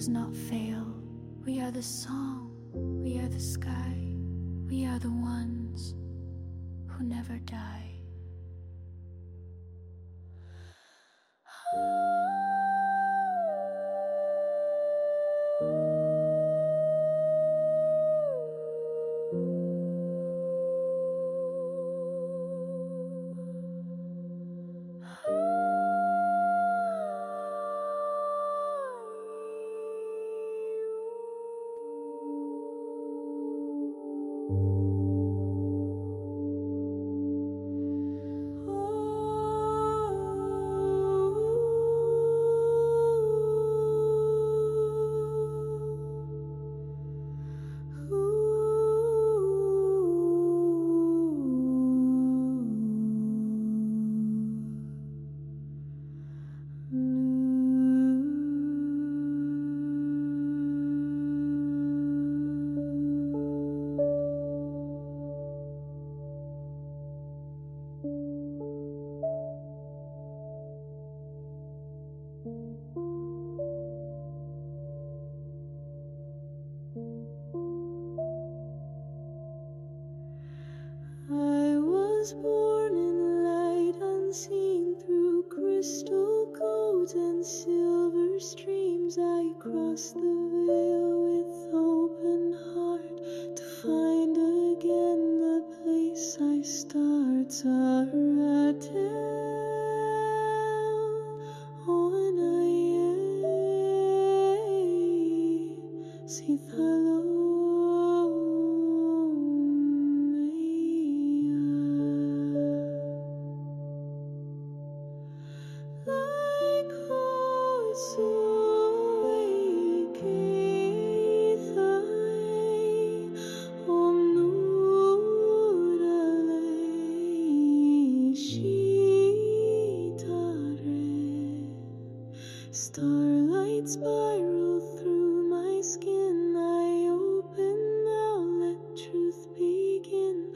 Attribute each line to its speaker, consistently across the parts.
Speaker 1: does not fail. We are the song, we are the sky, we are the ones who never die.
Speaker 2: I was born in light unseen, through crystal codes and silver streams. I crossed the veil with open heart to find again the place I start. Saratel, Onaye, Sithalo. Like hearts awake, Om Nurale Shitare. Starlight spiral through my skin. I open now, let truth begin.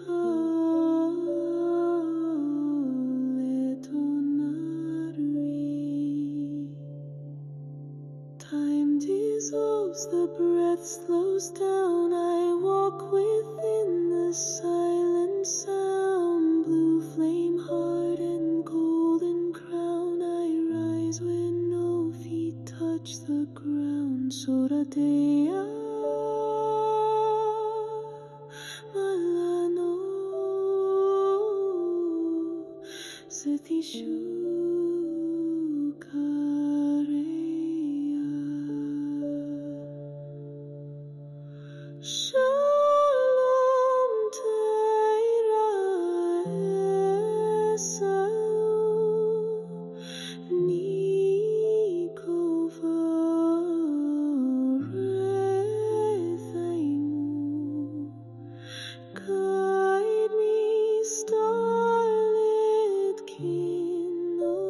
Speaker 2: Time dissolves, the breath slows down. I walk within the silent sound. Blue flame heart and golden crown. I rise when no feet touch the ground. Soratea Malano Satishu Shalom Taira Esau Nikova Rethaimu. Guide me, starlit kin.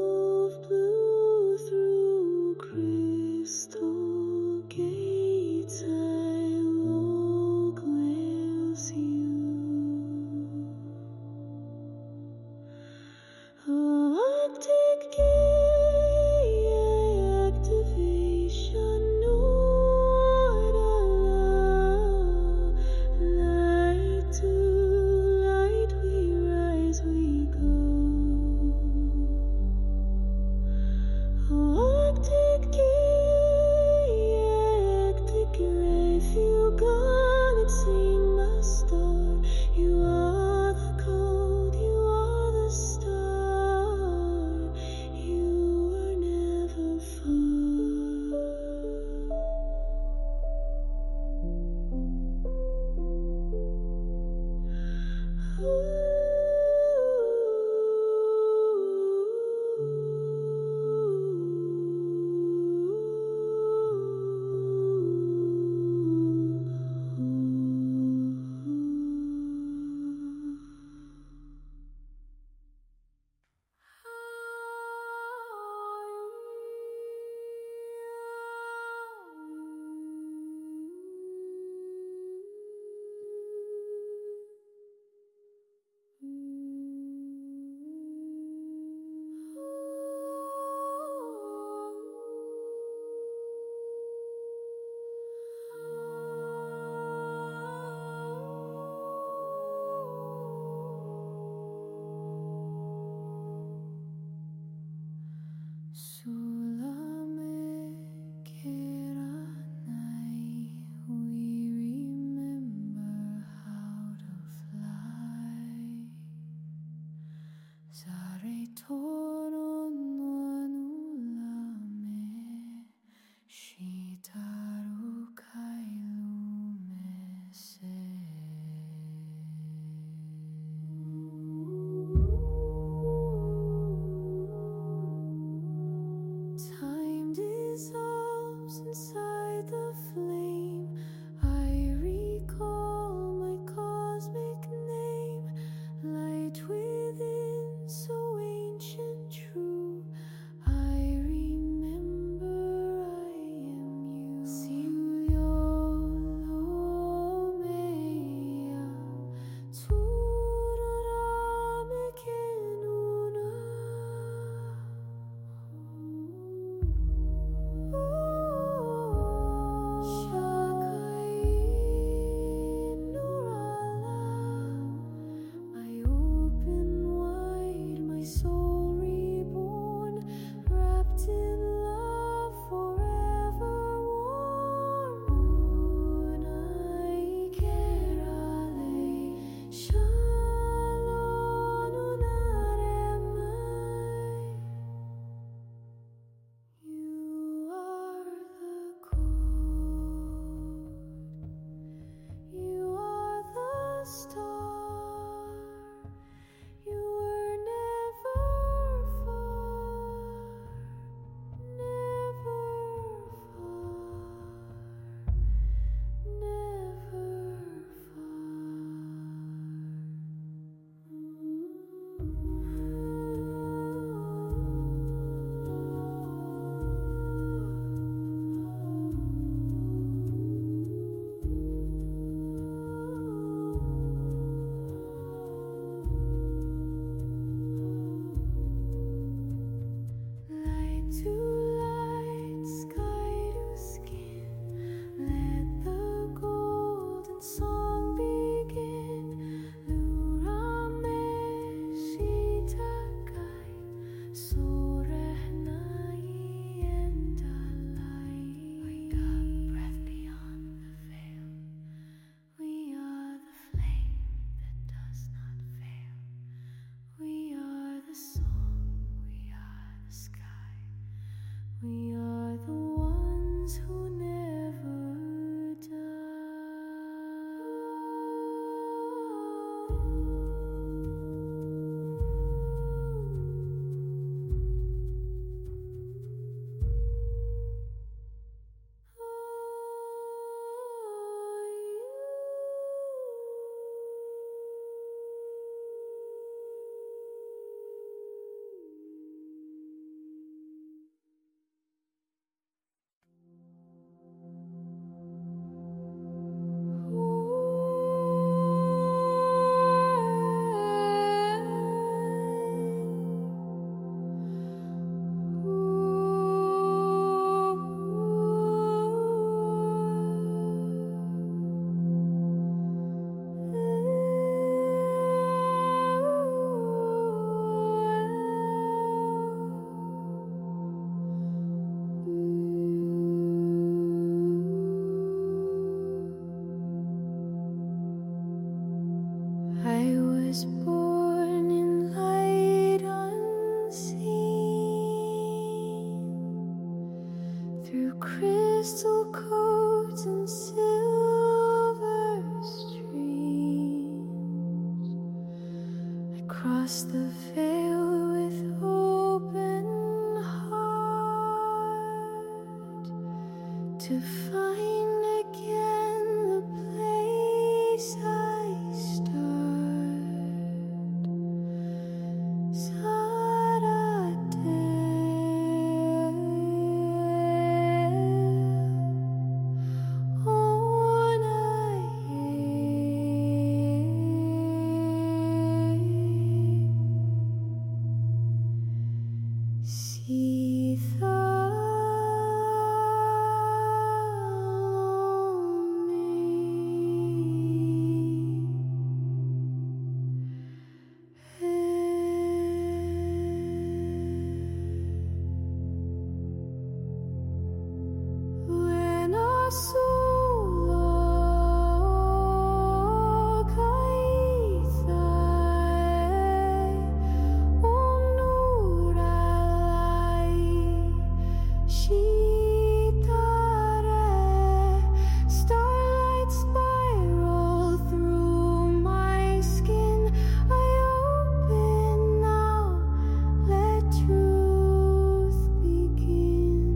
Speaker 1: We are the ones who never die. I was born in light unseen, through crystal codes and silver streams. I crossed the veil with open heart to find again the place I started. See the when I starlight spiral through my skin. I open now, let truth begin.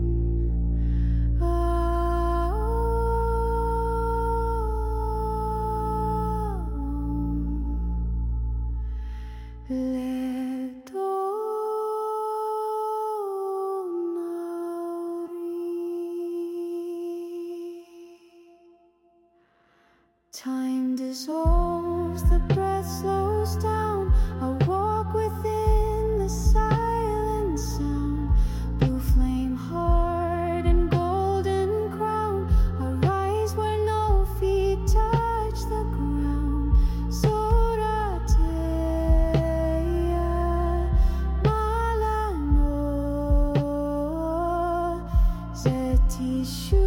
Speaker 1: Let time dissolves, the breath slows down. I walk within the silent sound. Blue flame heart and golden crown. I rise where no feet touch the ground. Sorateya Malano Zetishu.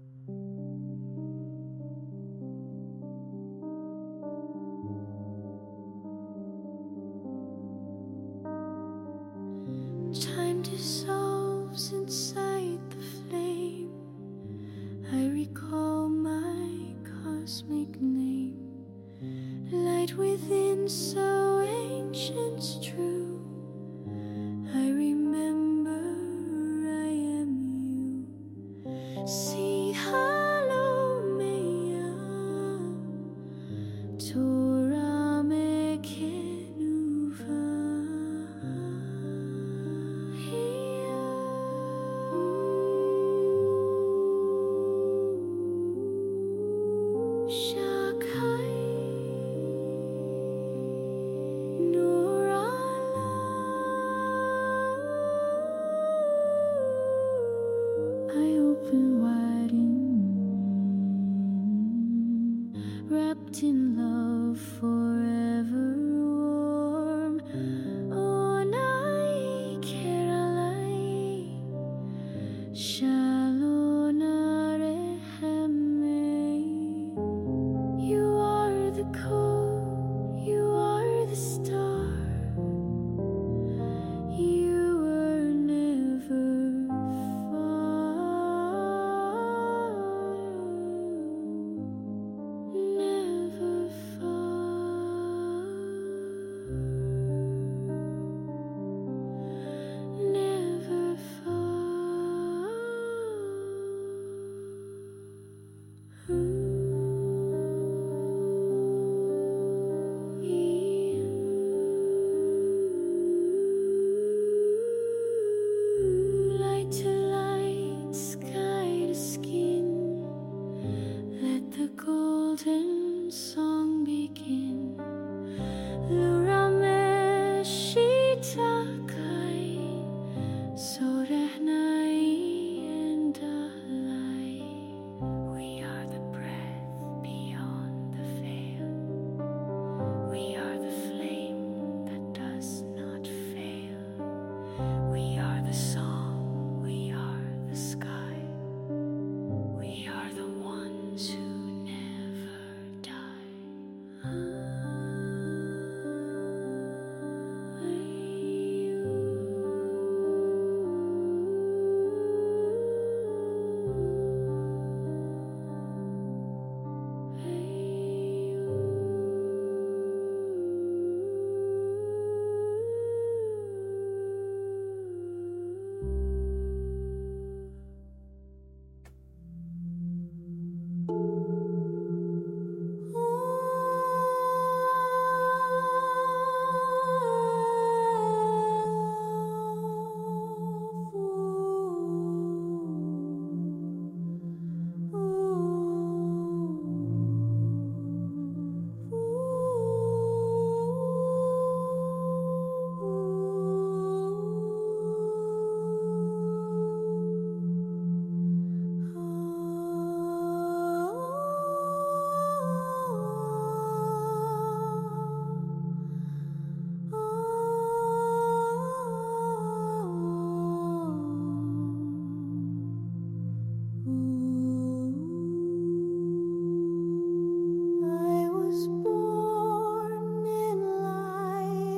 Speaker 1: Time dissolves inside the flame. I recall my cosmic name. Light within, so ancient, true. I remember I am you. See, hello, Maya. Torah Mekenuva. Shakai Nur Allah. I open wide wrapped in love, forever warm. Onai Keralai Shalona Rehemei. You are the core, you are the star. You were never far, never far, never Light to light, sky to skin. Let the golden song begin. Lurameshitakai Sorehnai and Alai. We are the breath beyond the veil. We are the flame that does not fail. We are the song, we are the sky. We are the ones who never die. I was born in light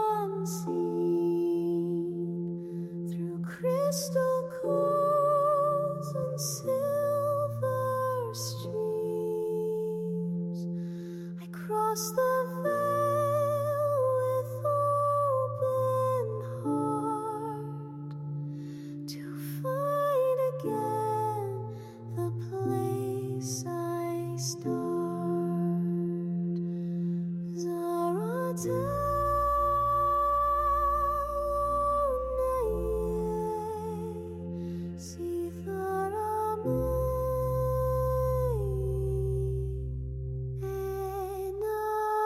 Speaker 1: unseen, through crystal codes and silver streams. I crossed the veil with open heart to find again the place I start. Zaratai Sitharamai Enai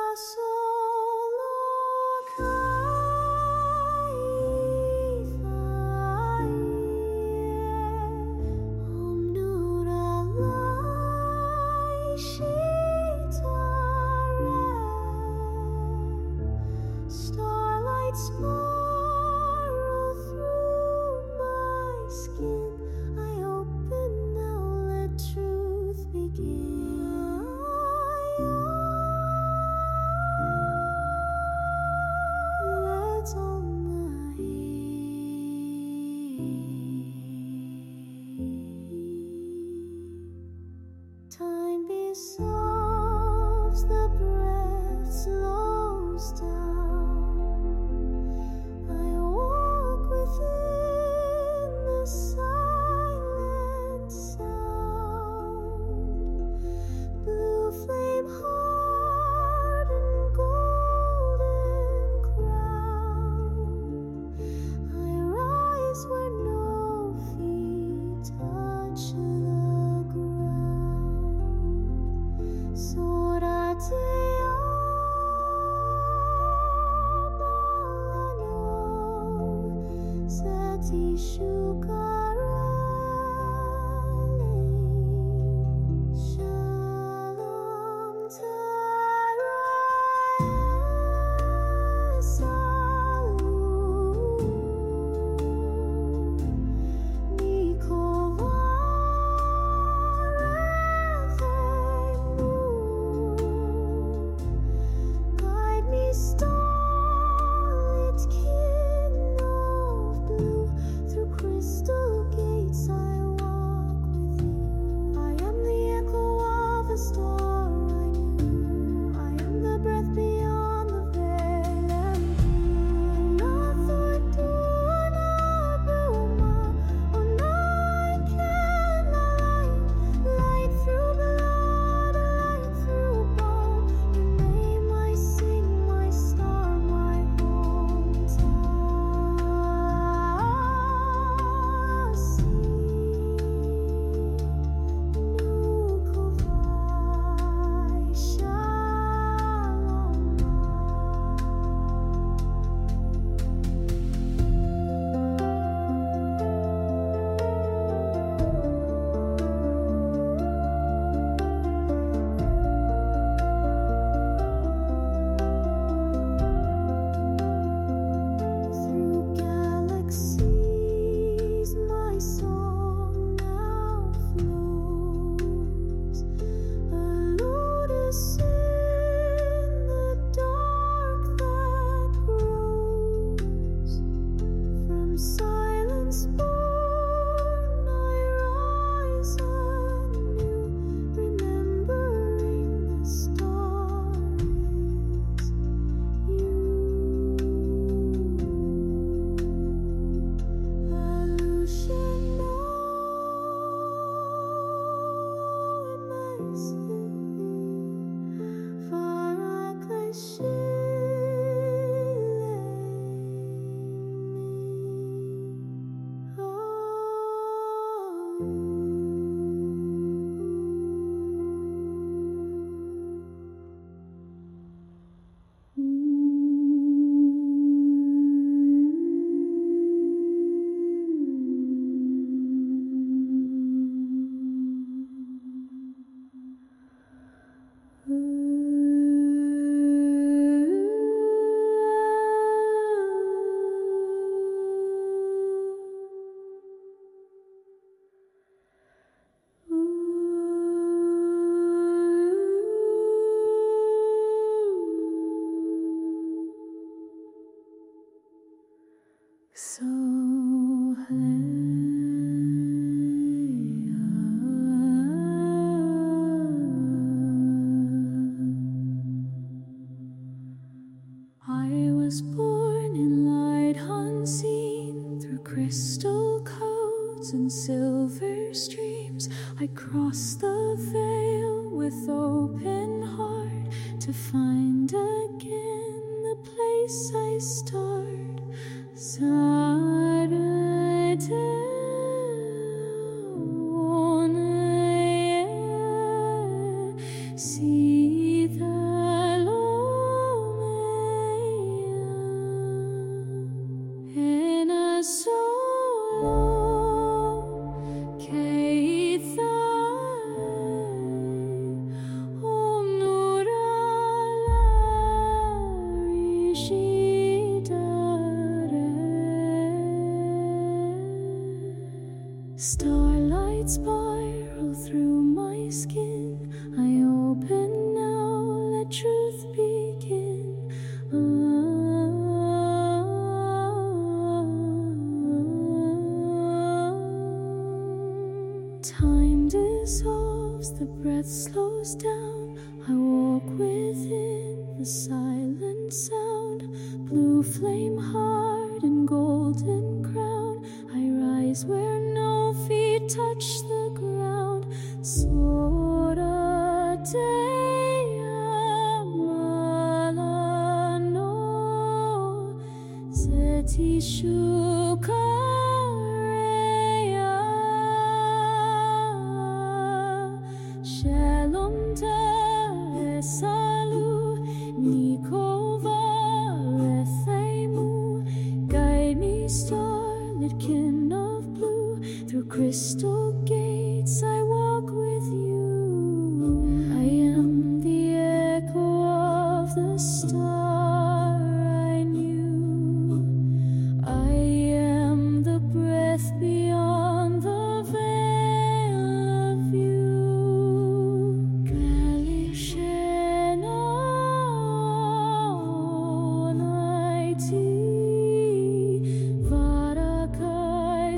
Speaker 1: I was born in light unseen, through crystal codes and silver streams. I crossed the veil with open heart to find again the place I started. See the in a solo starlight spiral through my skin. I open now, let truth begin. Time dissolves, the breath slows down. I walk within the silent sound. Blue flame heart and golden crown. I rise where no feet touch the ground. Sora Dea Malano Zeti Shukarea Shalom Salu Nikova Rethemu. Guide me, starlit kin crystal gates I walk with you. I am the echo of the star I knew. I am the breath beyond the veil of view. Kalishena naiti varakai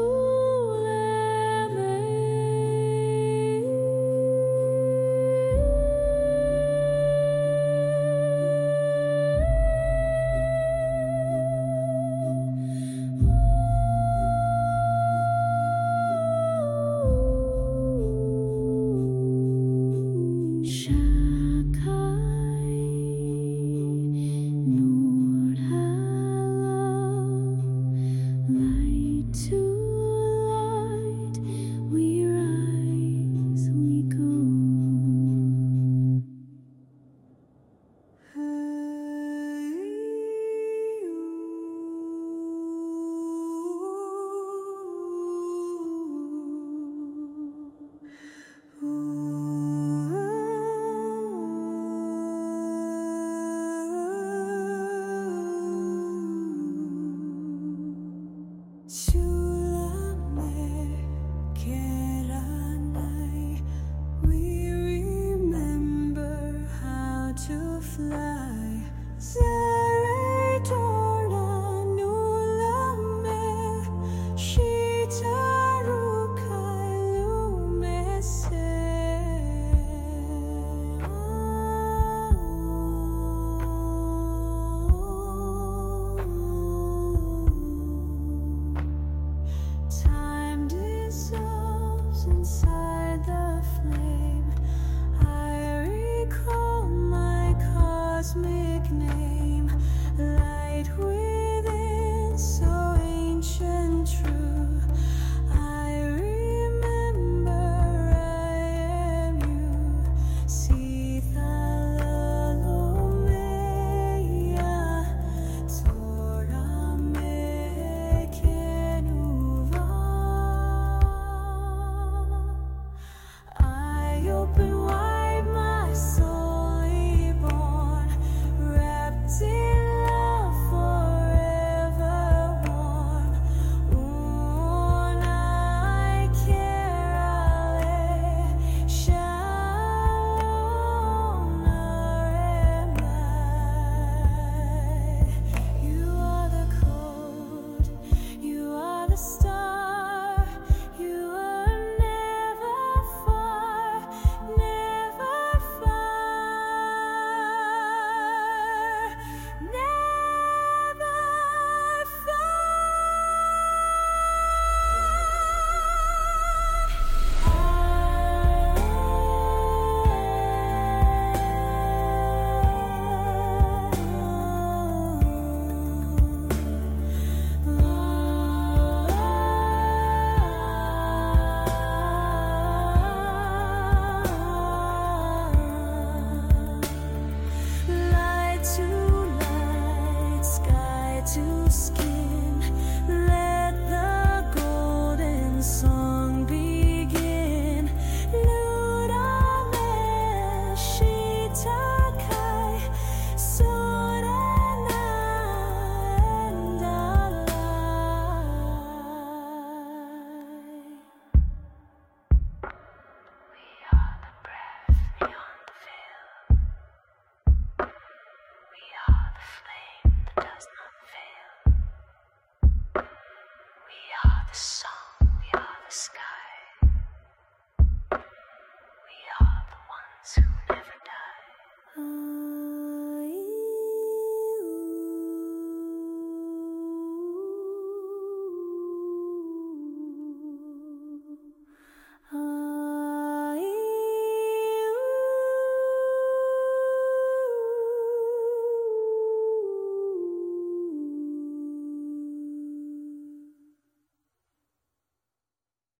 Speaker 1: Shakai Nur light to light, we rise, we go. Shulame,